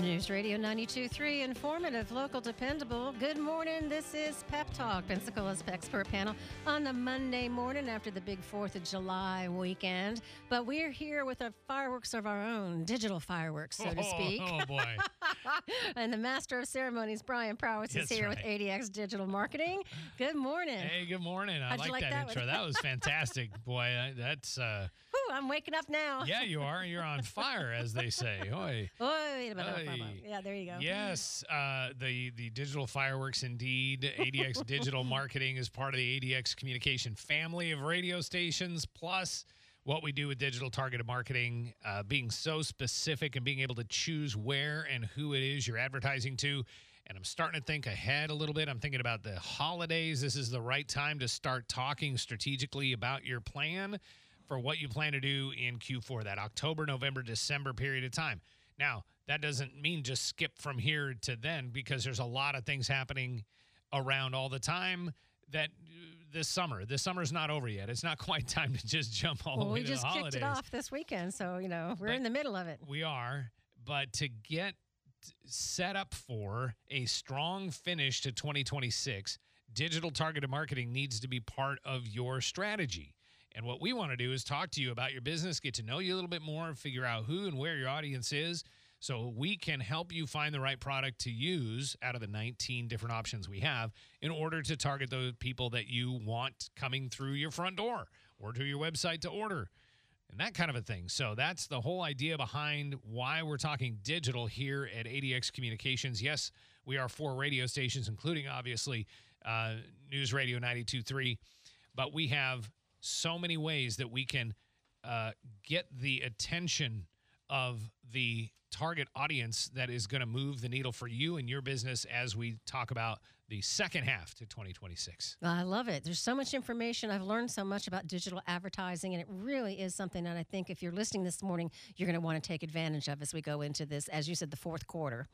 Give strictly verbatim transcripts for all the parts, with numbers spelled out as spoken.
News Radio ninety-two point three, informative, local, dependable. Good morning. This is Pep Talk, Pensacola's expert panel on the Monday morning after the big fourth of July weekend. But we're here with our fireworks of our own, digital fireworks, so to speak. Oh, oh boy. And the master of ceremonies, Brian Prowitz, is That's here right. with A D X Digital Marketing. Good morning. Hey, good morning. I How'd like, you like that, that intro. one? That was fantastic. Boy, I- that's, uh, Whew, I'm waking up now. yeah, you are. You're on fire, as they say. Oi. Oh, wait a minute. Oy. Yeah, there you go. Yes, uh, the, the digital fireworks indeed. A D X Digital Marketing is part of the A D X Communication family of radio stations, plus what we do with digital targeted marketing, uh, being so specific and being able to choose where and who it is you're advertising to. And I'm starting to think ahead a little bit. I'm thinking about the holidays. This is the right time to start talking strategically about your plan for what you plan to do in Q four, that October, November, December period of time. Now, that doesn't mean just skip from here to then, because there's a lot of things happening around all the time that uh, this summer, this summer's not over yet. It's not quite time to just jump all Well, the way we to just the kicked holidays. it off this weekend, so, you know, we're But- in the middle of it. We are, but to get set up for a strong finish to twenty twenty-six, digital targeted marketing needs to be part of your strategy. And what we want to do is talk to you about your business, get to know you a little bit more, figure out who and where your audience is, so we can help you find the right product to use out of the nineteen different options we have in order to target those people that you want coming through your front door or to your website to order and that kind of a thing. So that's the whole idea behind why we're talking digital here at A D X Communications. Yes, we are four radio stations, including, obviously, uh, News Radio ninety-two point three, but we have so many ways that we can uh, get the attention of the target audience that is going to move the needle for you and your business as we talk about the second half to twenty twenty-six. I love it. There's so much information. I've learned so much about digital advertising, and it really is something that I think if you're listening this morning, you're going to want to take advantage of as we go into this, as you said, the fourth quarter.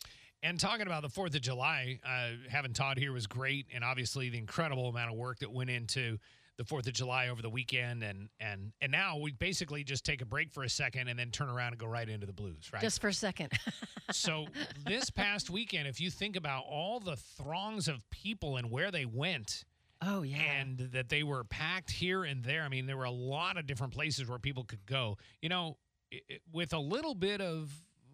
And talking about the fourth of July, uh, having Todd here was great, and obviously the incredible amount of work that went into the fourth of July over the weekend, and and and now we basically just take a break for a second and then turn around and go right into the blues, right? Just for a second. So this past weekend, if you think about all the throngs of people and where they went, Oh, yeah. and that they were packed here and there, I mean, there were a lot of different places where people could go. You know, i- i- with a little bit of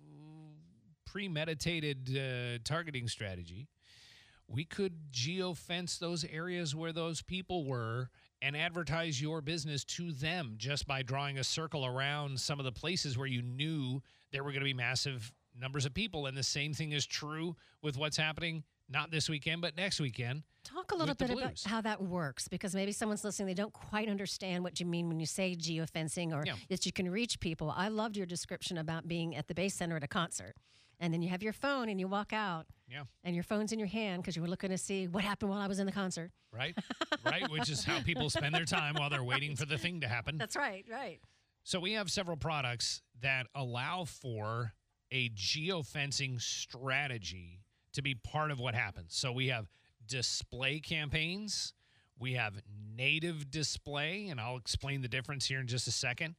premeditated uh, targeting strategy, we could geofence those areas where those people were and advertise your business to them just by drawing a circle around some of the places where you knew there were going to be massive numbers of people. And the same thing is true with what's happening, not this weekend, but next weekend. Talk a little with the bit about blues. how that works, because maybe someone's listening, they don't quite understand what you mean when you say geofencing or Yeah. that you can reach people. I loved your description about being at the Base Center at a concert. And then you have your phone and you walk out, Yeah. and your phone's in your hand because you were looking to see what happened while I was in the concert. Right? Right? Which is how people spend their time while they're waiting for the thing to happen. That's right, right. So we have several products that allow for a geofencing strategy to be part of what happens. So we have display campaigns. We have native display, and I'll explain the difference here in just a second.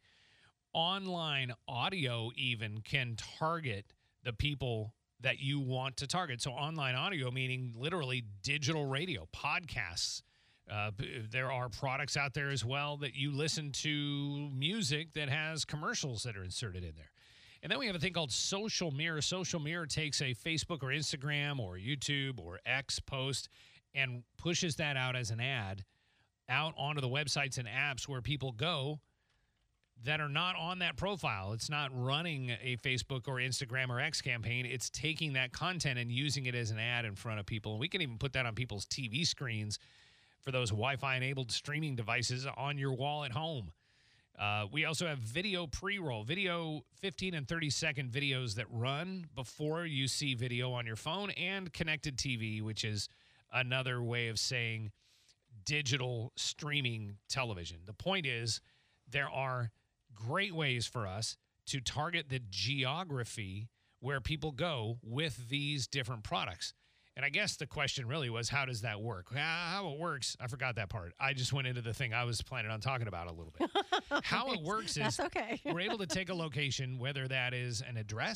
Online audio even can target the people that you want to target. So online audio, meaning literally digital radio, podcasts. Uh, b- there are products out there as well that you listen to music that has commercials that are inserted in there. And then we have a thing called Social Mirror. Social Mirror takes a Facebook or Instagram or YouTube or X post and pushes that out as an ad out onto the websites and apps where people go that are not on that profile. It's not running a Facebook or Instagram or X campaign. It's taking that content and using it as an ad in front of people. And we can even put that on people's T V screens for those Wi-Fi enabled streaming devices on your wall at home. Uh, we also have video pre-roll, video fifteen and thirty second videos that run before you see video on your phone, and connected T V, which is another way of saying digital streaming television. The point is, there are great ways for us to target the geography where people go with these different products. And I guess the question really was, how does that work? How it works, I forgot that part. I just went into the thing I was planning on talking about a little bit. How it works is That's okay. we're able to take a location, whether that is an address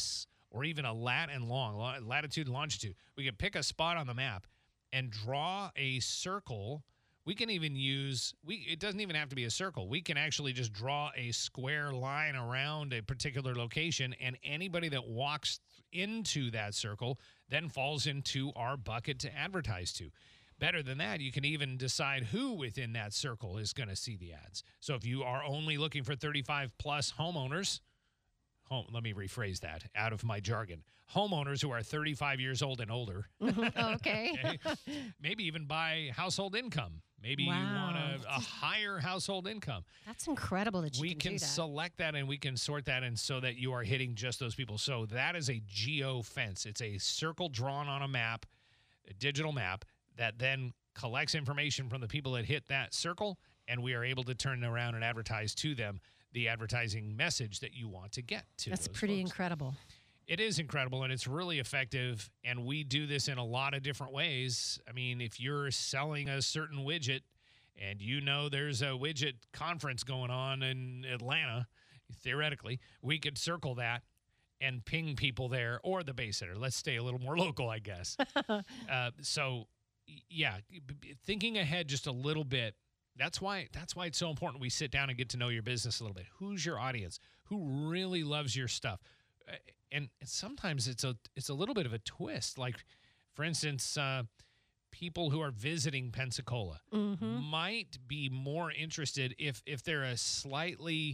or even a lat and long, lo- latitude and longitude. We can pick a spot on the map and draw a circle. We can even use, we. It doesn't even have to be a circle. We can actually just draw a square line around a particular location, and anybody that walks into that circle then falls into our bucket to advertise to. Better than that, you can even decide who within that circle is going to see the ads. So if you are only looking for thirty-five plus homeowners, home, let me rephrase that out of my jargon, homeowners who are thirty-five years old and older. Okay. Okay? Maybe even by household income. Maybe Wow. you want a, a higher household income. That's incredible that you We can, can do that. select that and we can sort that in so that you are hitting just those people. So that is a geo fence. It's a circle drawn on a map, a digital map, that then collects information from the people that hit that circle, and we are able to turn around and advertise to them the advertising message that you want to get to That's those pretty folks. incredible. It is incredible, and it's really effective, and we do this in a lot of different ways. I mean, if you're selling a certain widget and you know there's a widget conference going on in Atlanta, theoretically, we could circle that and ping people there, or the base center. Let's stay a little more local, I guess. uh, so, y- yeah, b- b- thinking ahead just a little bit. That's why that's why it's so important we sit down and get to know your business a little bit. Who's your audience? Who really loves your stuff? Uh, And sometimes it's a it's a little bit of a twist. Like, for instance, uh, people who are visiting Pensacola Mm-hmm. might be more interested if if they're a slightly,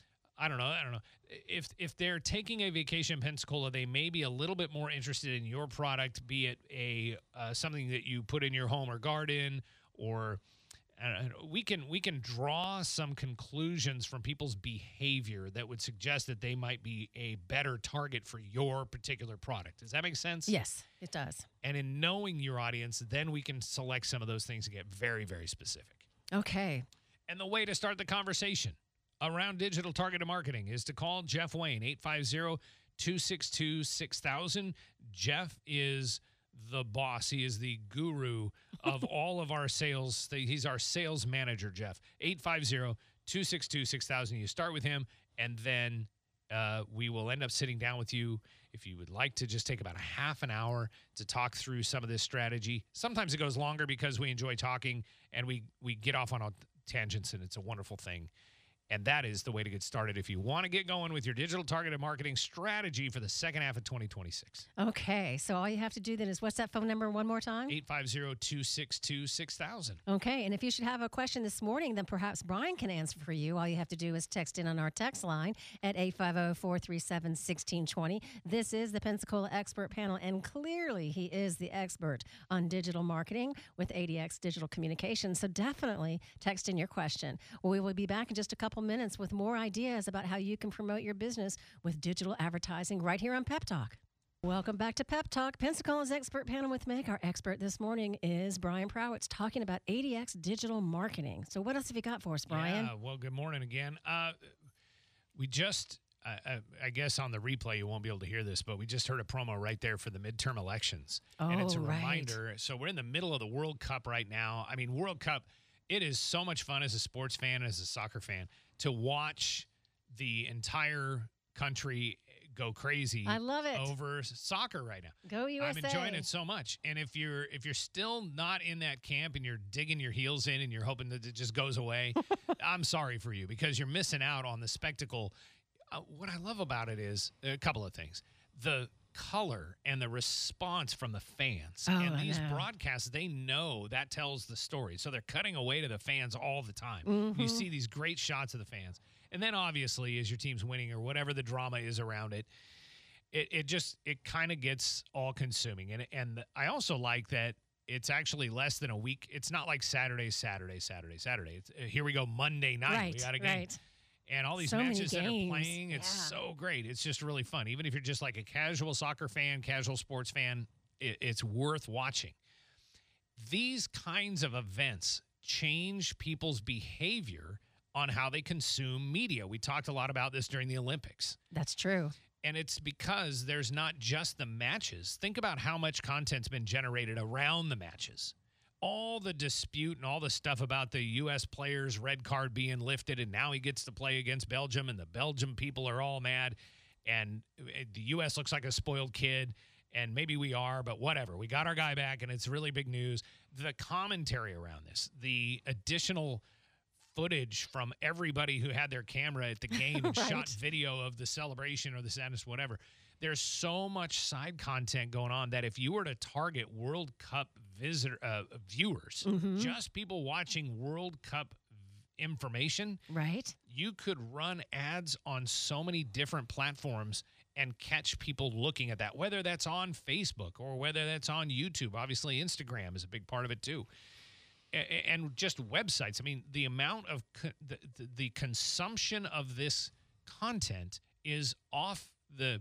I don't know, I don't know. If if they're taking a vacation in Pensacola, they may be a little bit more interested in your product, be it a uh, something that you put in your home or garden, or uh, we can we can draw some conclusions from people's behavior that would suggest that they might be a better target for your particular product. Does that make sense? Yes, it does. And in knowing your audience, then we can select some of those things and get very, very specific. Okay. And the way to start the conversation around digital targeted marketing is to call Jeff Wayne, eight five zero, two six two, six thousand. Jeff is the boss. He is the guru of all of our sales. He's our sales manager, Jeff. eight five zero, two six two, six thousand. You start with him, and then uh, we will end up sitting down with you if you would like to just take about a half an hour to talk through some of this strategy. Sometimes it goes longer because we enjoy talking, and we, we get off on a tangents, and it's a wonderful thing. And that is the way to get started if you want to get going with your digital targeted marketing strategy for the second half of twenty twenty-six. Okay. So all you have to do then is what's that phone number one more time? eight five zero, two six two, six thousand. Okay. And if you should have a question this morning, then perhaps Brian can answer for you. All you have to do is text in on our text line at eight five zero, four three seven, one six two zero. This is the Pensacola Expert Panel, and clearly he is the expert on digital marketing with A D X Digital Communications. So definitely text in your question. We will be back in just a couple minutes with more ideas about how you can promote your business with digital advertising right here on Pep Talk. Welcome back to Pep Talk, Pensacola's Expert Panel with Meg. Our expert this morning is Brian Prowitz, talking about A D X digital marketing. So what else have you got for us, Brian? Yeah, well, good morning again. Uh, we just, uh, uh, I guess on the replay you won't be able to hear this, but we just heard a promo right there for the midterm elections. Oh, and it's a right. reminder. So we're in the middle of the World Cup right now. I mean, World Cup, it is so much fun as a sports fan, as a soccer fan, to watch the entire country go crazy I love it. over soccer right now. Go U S A. I'm enjoying it so much. And if you're if you're still not in that camp and you're digging your heels in and you're hoping that it just goes away, I'm sorry for you because you're missing out on the spectacle. Uh, what I love about it is a couple of things. The color and the response from the fans. Oh, and I these know. broadcasts, they know that tells the story. So they're cutting away to the fans all the time. Mm-hmm. You see these great shots of the fans. And then obviously as your team's winning or whatever the drama is around it, it, it just, it kind of gets all consuming. And, and I also like that it's actually less than a week. It's not like Saturday, Saturday, Saturday, Saturday. It's, uh, here we go Monday night. Right, we got a game. right. And all these So many matches that are games. playing, it's Yeah. so great. It's just really fun. Even if you're just like a casual soccer fan, casual sports fan, it, it's worth watching. These kinds of events change people's behavior on how they consume media. We talked a lot about this during the Olympics. That's true. And it's because there's not just the matches. Think about how much content's been generated around the matches. All the dispute and all the stuff about the U S player's red card being lifted, and now he gets to play against Belgium, and the Belgium people are all mad. and it, the U S looks like a spoiled kid, and maybe we are, but whatever. We got our guy back, and it's really big news. The commentary around this, the additional footage from everybody who had their camera at the game and Right. shot video of the celebration or the sadness, whatever. There's so much side content going on that if you were to target World Cup visitor uh, viewers, Mhm. just people watching World Cup v- information, Right. you could run ads on so many different platforms and catch people looking at that, whether that's on Facebook or whether that's on YouTube. Obviously, Instagram is a big part of it too. A- a- And just websites. I mean, the amount of co- the, the, the consumption of this content is off the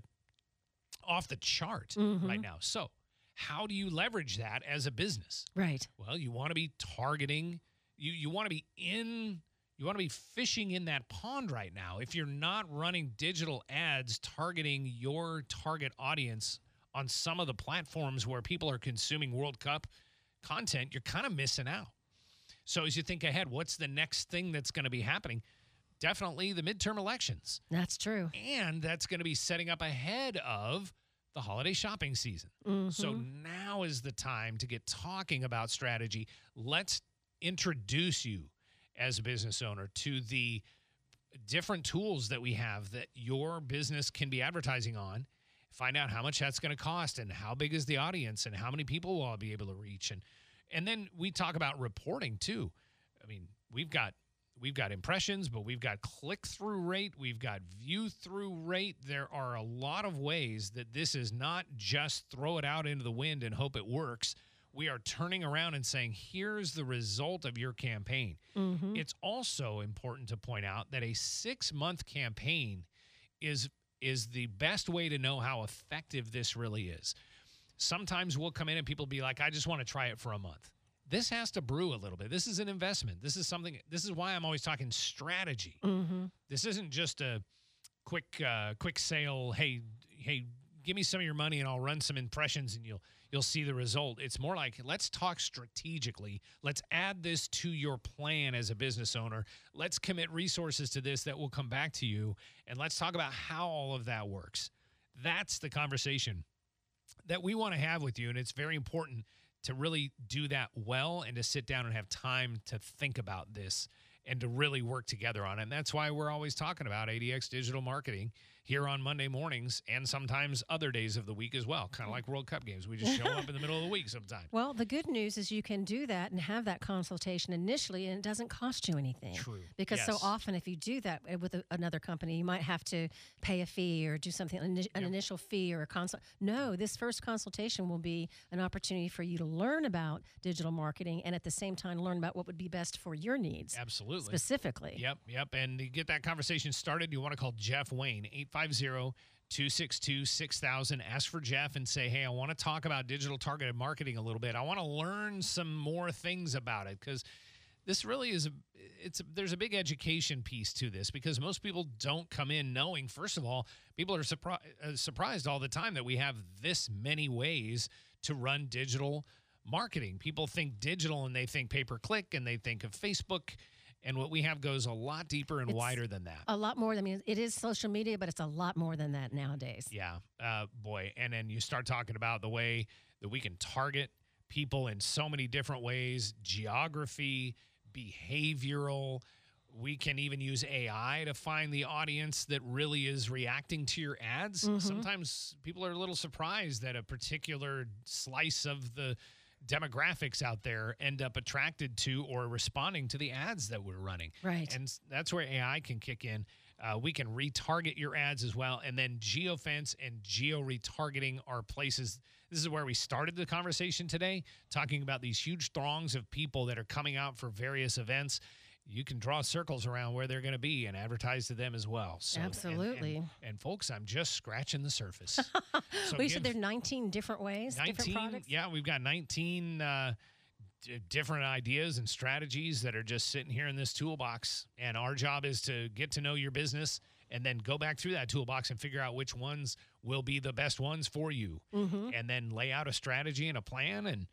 off the chart Mhm. right now. So, how do you leverage that as a business? Right. Well, you want to be targeting, you you want to be in, you want to be fishing in that pond right now. If you're not running digital ads targeting your target audience on some of the platforms where people are consuming World Cup content, you're kind of missing out. So as you think ahead, what's the next thing that's going to be happening? Definitely the midterm elections. That's true. And that's going to be setting up ahead of the holiday shopping season. So Mhm. now is the time to get talking about strategy. Let's introduce you as a business owner to the different tools that we have that your business can be advertising on. Find out how much that's going to cost and how big is the audience and how many people will I be able to reach. And and then we talk about reporting too. I mean, we've got We've got impressions, but we've got click-through rate. We've got view-through rate. There are a lot of ways that this is not just throw it out into the wind and hope it works. We are turning around and saying, here's the result of your campaign. Mhm. It's also important to point out that a six-month campaign is, is the best way to know how effective this really is. Sometimes we'll come in and people be like, I just want to try it for a month. This has to brew a little bit. This is an investment. This is something, this is why I'm always talking strategy. Mhm. This isn't just a quick uh, quick sale, hey, hey, give me some of your money and I'll run some impressions and you'll you'll see the result. It's more like, let's talk strategically. Let's add this to your plan as a business owner. Let's commit resources to this that will come back to you, and let's talk about how all of that works. That's the conversation that we want to have with you, and it's very important to really do that well and to sit down and have time to think about this and to really work together on it. And that's why we're always talking about A D X digital marketing here on Monday mornings and sometimes other days of the week as well, kind of like World Cup games. We just show up in the middle of the week sometimes. Well, the good news is you can do that and have that consultation initially, and it doesn't cost you anything. True. Because so Yes. often, if you do that uh, with a, another company, you might have to pay a fee or do something, an, ini- an Yep. initial fee or a consult. No, this first consultation will be an opportunity for you to learn about digital marketing and at the same time learn about what would be best for your needs Absolutely. specifically. Yep, yep. And to get that conversation started, you want to call Jeff Wayne, eight five zero, two six two, six thousand. Ask for Jeff and say, hey, I want to talk about digital targeted marketing a little bit. I want to learn some more things about it, because this really is, a, it's a, there's a big education piece to this, because most people don't come in knowing, first of all, people are surpri- uh, surprised all the time that we have this many ways to run digital marketing. People think digital and they think pay-per-click and they think of Facebook. And what we have goes a lot deeper and It's wider than that. A lot more. I mean, it is social media, but it's a lot more than that nowadays. Yeah, uh, boy. And then you start talking about the way that we can target people in so many different ways, geography, behavioral. We can even use A I to find the audience that really is reacting to your ads. Mhm. Sometimes people are a little surprised that a particular slice of the demographics out there end up attracted to or responding to the ads that we're running. Right. And s- that's where A I can kick in. Uh, we can retarget your ads as well. And then geofence and geo retargeting are places. This is where we started the conversation today, talking about these huge throngs of people that are coming out for various events. You can draw circles around where they're going to be and advertise to them as well. So, and- Absolutely. And, and folks, I'm just scratching the surface. So well, you said give- there are nineteen different ways, different nineteen, products? yeah, we've got nineteen uh, d- different ideas and strategies that are just sitting here in this toolbox. And our job is to get to know your business and then go back through that toolbox and figure out which ones will be the best ones for you. Mm-hmm. And then lay out a strategy and a plan and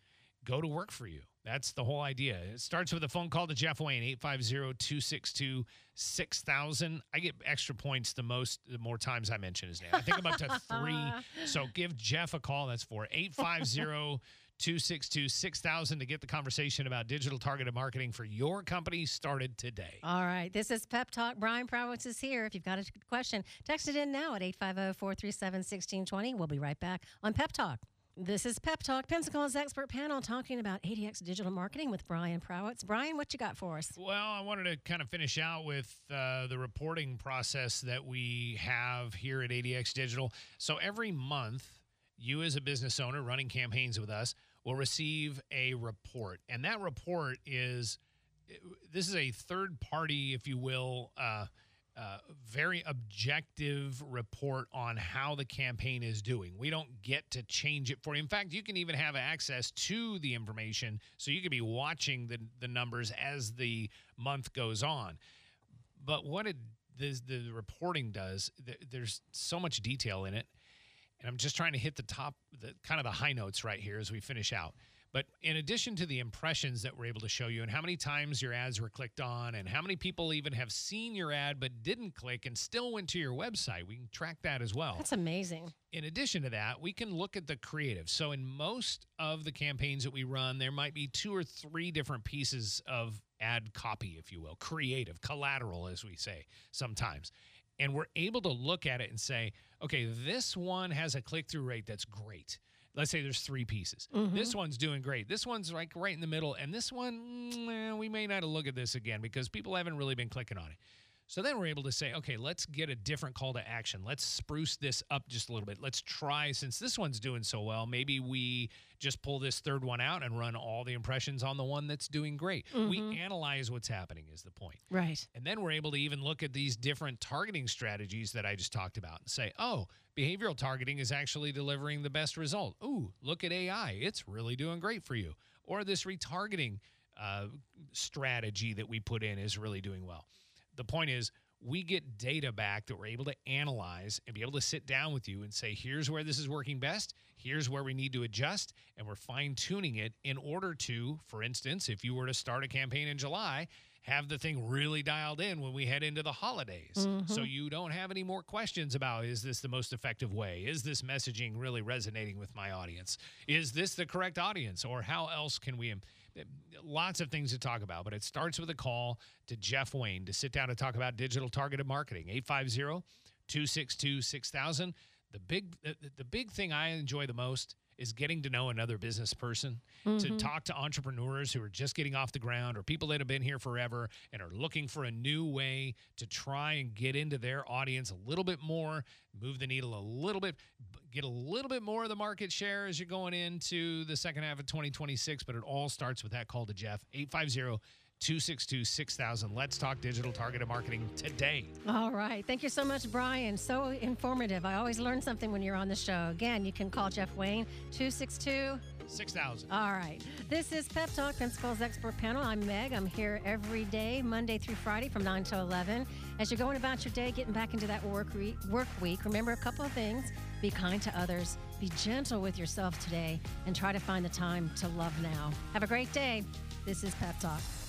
go to work for you. That's the whole idea. It starts with a phone call to Jeff Wayne, eight five zero, two six two, six thousand. I get extra points the most, the more times I mention his name. I think I'm up to three. So give Jeff a call. That's for eight five zero, two six two, six thousand to get the conversation about digital targeted marketing for your company started today. All right. This is Pep Talk. Brian Prowitz is here. If you've got a question, text it in now at eight five zero, four three seven, one six two zero. We'll be right back on Pep Talk. This is Pep Talk, Pensacola's expert panel talking about A D X digital marketing with Brian Prowitz. Brian, what you got for us? Well, I wanted to kind of finish out with uh, the reporting process that we have here at A D X Digital. So every month, you as a business owner running campaigns with us will receive a report. And that report is, this is a third party, if you will, uh, Uh, very objective report on how the campaign is doing. We don't get to change it for you. In fact, you can even have access to the information, so you can be watching the, the numbers as the month goes on. But what it the, the reporting does, th- there's so much detail in it, and I'm just trying to hit the top, the kind of the high notes right here as we finish out. But in addition to the impressions that we're able to show you and how many times your ads were clicked on and how many people even have seen your ad but didn't click and still went to your website, we can track that as well. That's amazing. In addition to that, we can look at the creative. So in most of the campaigns that we run, there might be two or three different pieces of ad copy, if you will, creative, collateral, as we say sometimes. And we're able to look at it and say, okay, this one has a click-through rate that's great. Let's say there's three pieces. Mm-hmm. This one's doing great. This one's like right in the middle. And this one, mm, we may not look at this again because people haven't really been clicking on it. So then we're able to say, okay, let's get a different call to action. Let's spruce this up just a little bit. Let's try, since this one's doing so well, maybe we just pull this third one out and run all the impressions on the one that's doing great. Mm-hmm. We analyze what's happening is the point. Right. And then we're able to even look at these different targeting strategies that I just talked about and say, oh, behavioral targeting is actually delivering the best result. Ooh, look at A I. It's really doing great for you. Or this retargeting uh, strategy that we put in is really doing well. The point is, we get data back that we're able to analyze and be able to sit down with you and say, here's where this is working best, here's where we need to adjust, and we're fine-tuning it in order to, for instance, if you were to start a campaign in July, have the thing really dialed in when we head into the holidays. Mm-hmm. So you don't have any more questions about, is this the most effective way? Is this messaging really resonating with my audience? Is this the correct audience? Or how else can we... Lots of things to talk about, but it starts with a call to Jeff Wayne to sit down and talk about digital targeted marketing. eight five zero, two six two, six thousand. The big, the, the big thing I enjoy the most is getting to know another business person, mm-hmm. to talk to entrepreneurs who are just getting off the ground or people that have been here forever and are looking for a new way to try and get into their audience a little bit more, move the needle a little bit, get a little bit more of the market share as you're going into the second half of twenty twenty-six. But it all starts with that call to Jeff, eight five zero, two six two, six thousand. Let's talk digital targeted marketing today. All right. Thank you so much, Brian. So informative. I always learn something when you're on the show. Again, you can call Jeff Wayne, two six two, six thousand. All right. This is Pep Talk, Pensacola's expert panel. I'm Meg. I'm here every day, Monday through Friday from nine to eleven. As you're going about your day, getting back into that work, re- work week, remember a couple of things. Be kind to others. Be gentle with yourself today. And try to find the time to love now. Have a great day. This is Pep Talk.